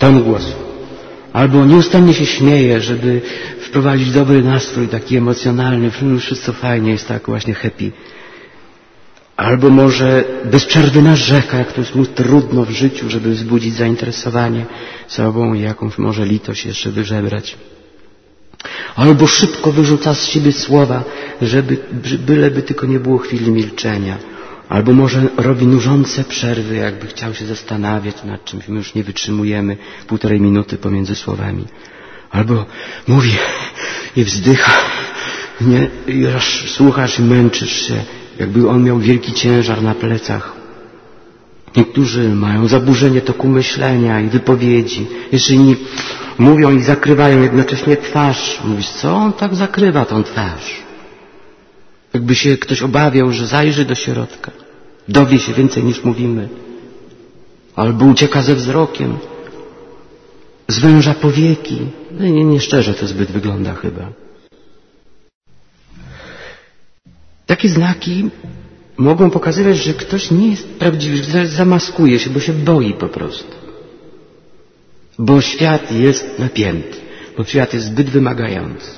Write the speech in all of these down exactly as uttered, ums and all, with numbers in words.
ton głosu. Albo nieustannie się śmieje, żeby wprowadzić dobry nastrój, taki emocjonalny, wszystko fajnie, jest tak właśnie happy. Albo może bez przerwy narzeka, jak to jest mu trudno w życiu, żeby wzbudzić zainteresowanie sobą i jakąś może litość jeszcze wyżebrać. Albo szybko wyrzuca z siebie słowa, żeby, byleby tylko nie było chwili milczenia. Albo może robi nużące przerwy, jakby chciał się zastanawiać nad czymś, my już nie wytrzymujemy półtorej minuty pomiędzy słowami. Albo mówi i wzdycha, nie, i aż słuchasz i męczysz się, jakby on miał wielki ciężar na plecach. Niektórzy mają zaburzenie toku myślenia i wypowiedzi. Jeszcze inni mówią i zakrywają jednocześnie twarz. Mówisz, co on tak zakrywa tą twarz? Jakby się ktoś obawiał, że zajrzy do środka. Dowie się więcej niż mówimy. Albo ucieka ze wzrokiem. Zwęża powieki. No nie, nie szczerze to zbyt wygląda chyba. Takie znaki mogą pokazywać, że ktoś nie jest prawdziwy, że zamaskuje się, bo się boi po prostu. Bo świat jest napięty, bo świat jest zbyt wymagający.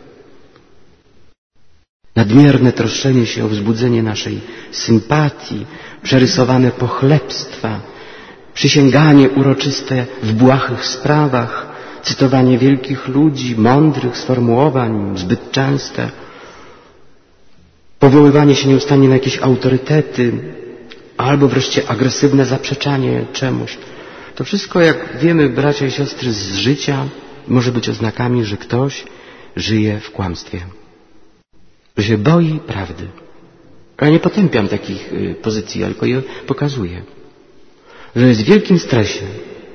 Nadmierne troszczenie się o wzbudzenie naszej sympatii, przerysowane pochlebstwa, przysięganie uroczyste w błahych sprawach, cytowanie wielkich ludzi, mądrych sformułowań, zbyt częste, powoływanie się nieustannie na jakieś autorytety, albo wreszcie agresywne zaprzeczanie czemuś. To wszystko, jak wiemy, bracia i siostry, z życia może być oznakami, że ktoś żyje w kłamstwie. Że się boi prawdy. Ja nie potępiam takich y, pozycji, tylko je pokazuję. Że jest w wielkim stresie.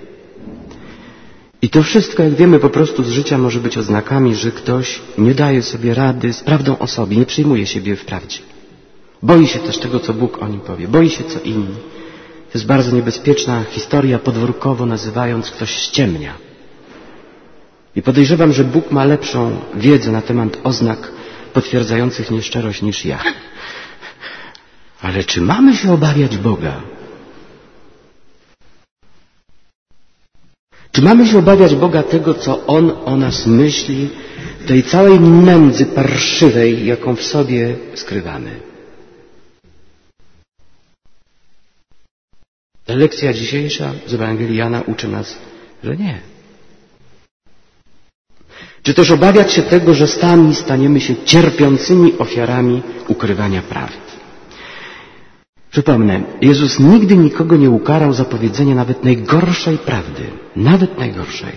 I to wszystko, jak wiemy, po prostu z życia może być oznakami, że ktoś nie daje sobie rady z prawdą o sobie, nie przyjmuje siebie w prawdzie. Boi się też tego, co Bóg o nim powie. Boi się, co inni. To jest bardzo niebezpieczna historia, podwórkowo nazywając, ktoś ściemnia. I podejrzewam, że Bóg ma lepszą wiedzę na temat oznak potwierdzających nieszczerość niż ja. Ale czy mamy się obawiać Boga? Czy mamy się obawiać Boga tego, co On o nas myśli, tej całej nędzy parszywej, jaką w sobie skrywamy? Ta lekcja dzisiejsza z Ewangelii Jana uczy nas, że nie. Czy też obawiać się tego, że sami staniemy się cierpiącymi ofiarami ukrywania prawdy? Przypomnę, Jezus nigdy nikogo nie ukarał za powiedzenie nawet najgorszej prawdy. Nawet najgorszej.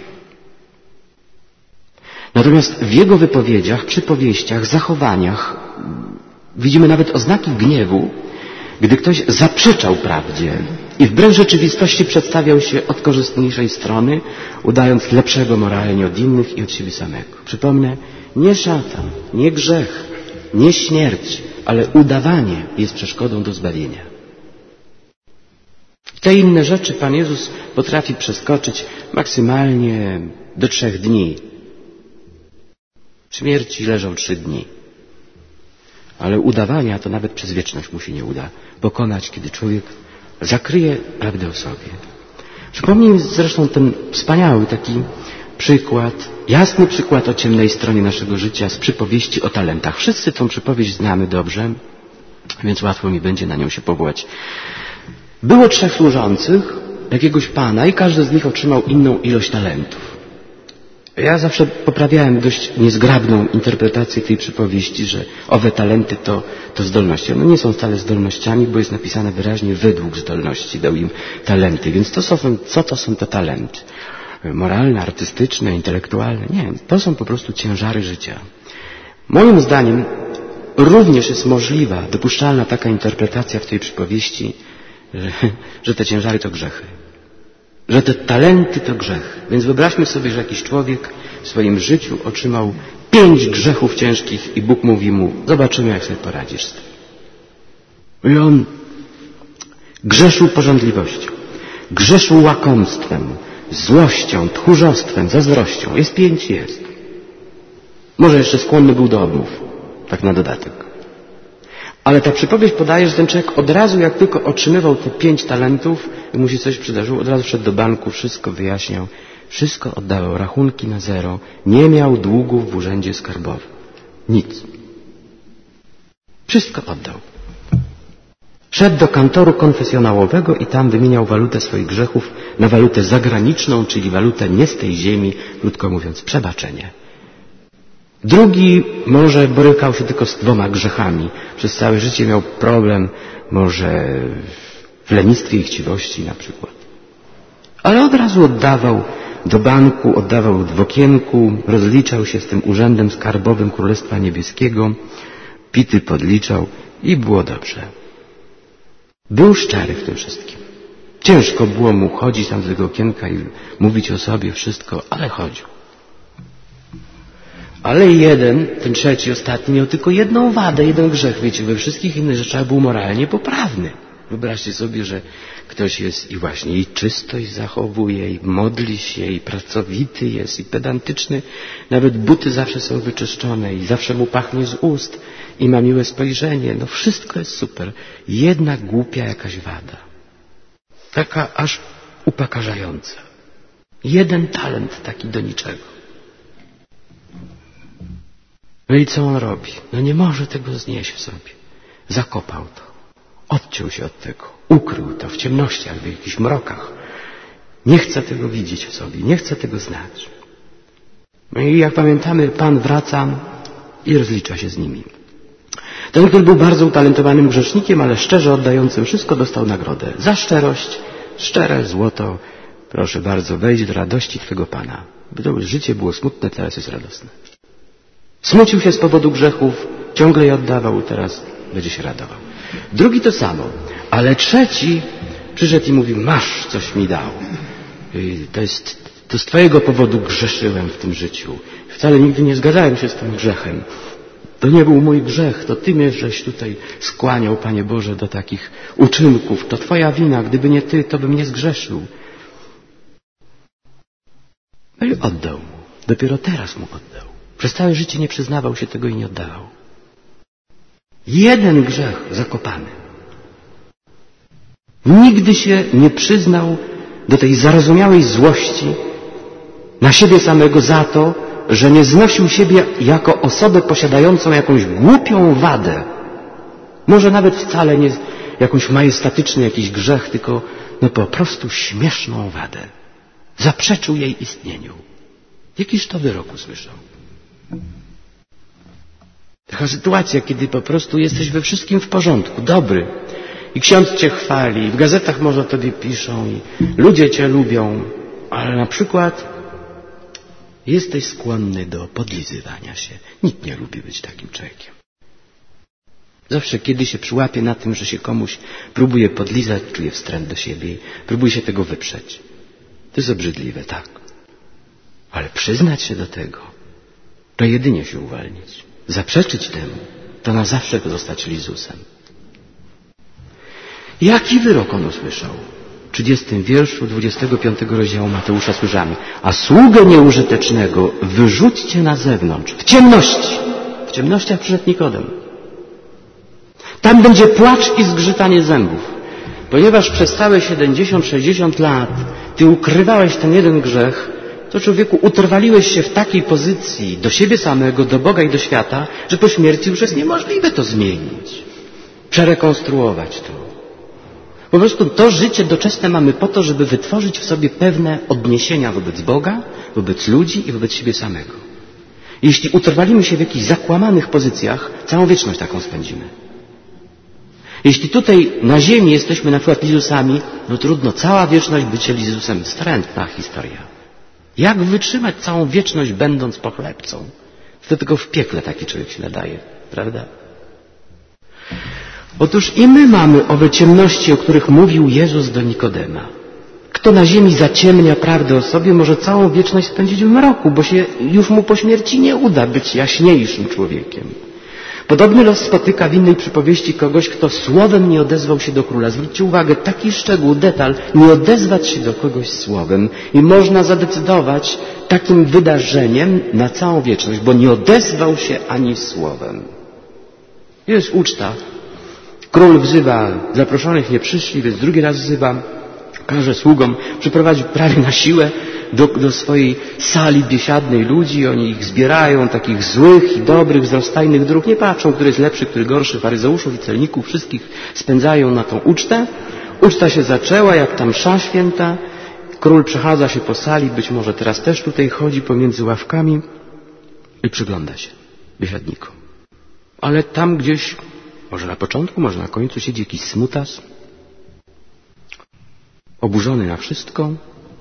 Natomiast w Jego wypowiedziach, przypowieściach, zachowaniach widzimy nawet oznaki gniewu, gdy ktoś zaprzeczał prawdzie i wbrew rzeczywistości przedstawiał się od korzystniejszej strony, udając lepszego moralnie od innych i od siebie samego. Przypomnę, nie szatan, nie grzech, nie śmierć, ale udawanie jest przeszkodą do zbawienia. Te inne rzeczy Pan Jezus potrafi przeskoczyć maksymalnie do trzech dni. Śmierci leżą trzy dni. Ale udawania to nawet przez wieczność mu się nie uda pokonać, kiedy człowiek zakryje prawdę o sobie. Przypomnij zresztą ten wspaniały taki przykład, jasny przykład o ciemnej stronie naszego życia z przypowieści o talentach. Wszyscy tą przypowieść znamy dobrze, więc łatwo mi będzie na nią się powołać. Było trzech służących jakiegoś pana i każdy z nich otrzymał inną ilość talentów. Ja zawsze poprawiałem dość niezgrabną interpretację tej przypowieści, że owe talenty to, to zdolności. One nie są wcale zdolnościami, bo jest napisane wyraźnie według zdolności dał im talenty. Więc to są, co to są te talenty? Moralne, artystyczne, intelektualne? Nie, to są po prostu ciężary życia. Moim zdaniem również jest możliwa, dopuszczalna taka interpretacja w tej przypowieści, że, że te ciężary to grzechy. Że te talenty to grzech. Więc wyobraźmy sobie, że jakiś człowiek w swoim życiu otrzymał pięć grzechów ciężkich i Bóg mówi mu, zobaczymy, jak sobie poradzisz z tym. I on grzeszył pożądliwością, grzeszył łakomstwem, złością, tchórzostwem, zazdrością. Jest pięć, jest. Może jeszcze skłonny był do obmów, tak na dodatek. Ale ta przypowieść podaje, że ten człowiek od razu, jak tylko otrzymywał te pięć talentów i mu się coś przydarzyło, od razu szedł do banku, wszystko wyjaśniał Wszystko oddawał, rachunki na zero. Nie miał długów w urzędzie skarbowym. Nic. Wszystko oddał. Szedł do kantoru konfesjonałowego i tam wymieniał walutę swoich grzechów na walutę zagraniczną, czyli walutę nie z tej ziemi, krótko mówiąc, przebaczenie. Drugi może borykał się tylko z dwoma grzechami. Przez całe życie miał problem może w lenistwie i chciwości na przykład. Ale od razu oddawał do banku, oddawał w okienku, rozliczał się z tym urzędem skarbowym Królestwa Niebieskiego, pity podliczał i było dobrze. Był szczery w tym wszystkim. Ciężko było mu chodzić tam do tego okienka i mówić o sobie wszystko, ale chodził. Ale jeden, ten trzeci, ostatni, miał tylko jedną wadę, jeden grzech. Wiecie, we wszystkich innych rzeczach był moralnie poprawny. Wyobraźcie sobie, że ktoś jest i właśnie i czystość zachowuje, i modli się, i pracowity jest, i pedantyczny. Nawet buty zawsze są wyczyszczone i zawsze mu pachnie z ust i ma miłe spojrzenie. No wszystko jest super. Jedna głupia jakaś wada. Taka aż upokarzająca. Jeden talent taki do niczego. No i co on robi? No nie może tego znieść w sobie. Zakopał to. Odciął się od tego. Ukrył to w ciemnościach, w jakichś mrokach. Nie chce tego widzieć w sobie. Nie chce tego znać. No i jak pamiętamy, Pan wraca i rozlicza się z nimi. Ten, który był bardzo utalentowanym grzesznikiem, ale szczerze oddającym wszystko, dostał nagrodę. Za szczerość, szczere złoto. Proszę bardzo, wejdź do radości Twego Pana. By to życie było smutne, teraz jest radosne. Smucił się z powodu grzechów, ciągle je oddawał, teraz będzie się radował. Drugi to samo, ale trzeci przyszedł i mówi, masz, coś mi dał. To jest, to z Twojego powodu grzeszyłem w tym życiu. Wcale nigdy nie zgadzałem się z tym grzechem. To nie był mój grzech, to Ty mnie żeś tutaj skłaniał, Panie Boże, do takich uczynków. To Twoja wina, gdyby nie Ty, to bym nie zgrzeszył. No i oddał mu. Dopiero teraz mu oddał. Przez całe życie nie przyznawał się tego i nie oddawał. Jeden grzech zakopany. Nigdy się nie przyznał do tej zarozumiałej złości na siebie samego za to, że nie znosił siebie jako osobę posiadającą jakąś głupią wadę. Może nawet wcale nie jakąś majestatyczny jakiś grzech, tylko no po prostu śmieszną wadę. Zaprzeczył jej istnieniu. Jakiż to wyrok usłyszał? Taka sytuacja, kiedy po prostu jesteś we wszystkim w porządku, dobry. I ksiądz Cię chwali, w gazetach może o Tobie piszą i ludzie Cię lubią, ale na przykład jesteś skłonny do podlizywania się. Nikt nie lubi być takim człowiekiem. Zawsze kiedy się przyłapie na tym, że się komuś próbuje podlizać, czuje wstręt do siebie, próbuje się tego wyprzeć. To jest obrzydliwe, tak. Ale przyznać się do tego, to jedynie się uwolnić. Zaprzeczyć temu, to na zawsze pozostać Lizusem. Jaki wyrok on usłyszał? W trzydziestym wierszu dwudziestego piątego rozdziału Mateusza słyszamy: a sługę nieużytecznego wyrzućcie na zewnątrz, w ciemności. W ciemnościach przyszedł Nikodem. Tam będzie płacz i zgrzytanie zębów. Ponieważ przez całe siedemdziesiąt sześćdziesiąt lat ty ukrywałeś ten jeden grzech, to człowieku utrwaliłeś się w takiej pozycji do siebie samego, do Boga i do świata, że po śmierci już jest niemożliwe to zmienić. Przerekonstruować to. Po prostu to życie doczesne mamy po to, żeby wytworzyć w sobie pewne odniesienia wobec Boga, wobec ludzi i wobec siebie samego. Jeśli utrwalimy się w jakichś zakłamanych pozycjach, całą wieczność taką spędzimy. Jeśli tutaj na ziemi jesteśmy na przykład Lizusami, no trudno, cała wieczność bycie Lizusem, wstrętna historia. Jak wytrzymać całą wieczność, będąc pochlebcą? To tylko w piekle taki człowiek się nadaje, prawda? Otóż i my mamy owe ciemności, o których mówił Jezus do Nikodema. Kto na ziemi zaciemnia prawdę o sobie, może całą wieczność spędzić w mroku, bo się już mu po śmierci nie uda być jaśniejszym człowiekiem. Podobny los spotyka w innej przypowieści kogoś, kto słowem nie odezwał się do króla. Zwróćcie uwagę, taki szczegół, detal, nie odezwać się do kogoś słowem i można zadecydować takim wydarzeniem na całą wieczność, bo nie odezwał się ani słowem. Jest uczta. Król wzywa, zaproszonych nie przyszli, więc drugi raz wzywa. każe sługom przyprowadzić prawie na siłę do, do swojej sali biesiadnej ludzi. Oni ich zbierają, takich złych i dobrych, z rozstajnych dróg. Nie patrzą, który jest lepszy, który gorszy. Faryzeuszów i celników wszystkich spędzają na tą ucztę. Uczta się zaczęła, jak tam msza święta. Król przechadza się po sali, być może teraz też tutaj chodzi pomiędzy ławkami i przygląda się biesiadnikom. Ale tam gdzieś, może na początku, może na końcu siedzi jakiś smutas, oburzony na wszystko,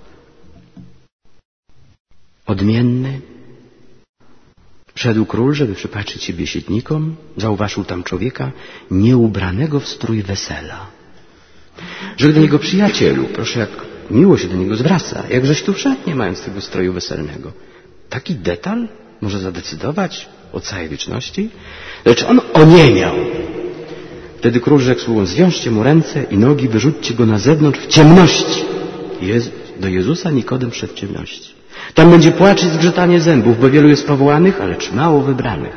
odmienny. Wszedł król, żeby przypatrzyć się biesiadnikom, zauważył tam człowieka nieubranego w strój wesela. Rzekł do niego: przyjacielu, proszę, jak miło się do niego zwraca, jakżeś tu wszedł, nie mając tego stroju weselnego. Taki detal może zadecydować o całej wieczności? Lecz on oniemiał. Wtedy król rzekł sługom: zwiążcie mu ręce i nogi, wyrzućcie go na zewnątrz w ciemności. Jezu, do Jezusa Nikodem wszedł w ciemności. Tam będzie płacz i zgrzytanie zębów, bo wielu jest powołanych, ale czy mało wybranych.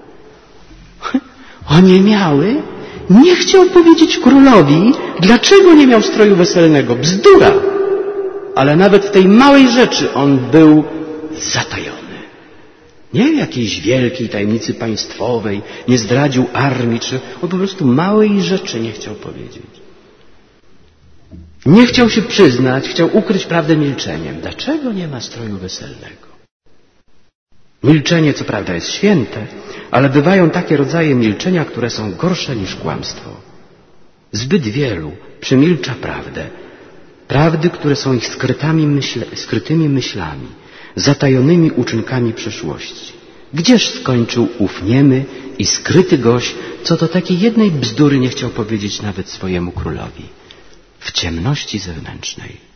Oniemiały? Nie chciał powiedzieć królowi, dlaczego nie miał stroju weselnego. Bzdura! Ale nawet w tej małej rzeczy on był zatajony. Nie w jakiejś wielkiej tajemnicy państwowej, nie zdradził armii, czy on po prostu małej rzeczy nie chciał powiedzieć. Nie chciał się przyznać, chciał ukryć prawdę milczeniem. Dlaczego nie ma stroju weselnego? Milczenie, co prawda, jest święte, ale bywają takie rodzaje milczenia, które są gorsze niż kłamstwo. Zbyt wielu przemilcza prawdę. Prawdy, które są ich skrytymi, myśle, skrytymi myślami, zatajonymi uczynkami przeszłości. Gdzież skończył ów niemy i skryty gość, co do takiej jednej bzdury nie chciał powiedzieć nawet swojemu królowi? W ciemności zewnętrznej.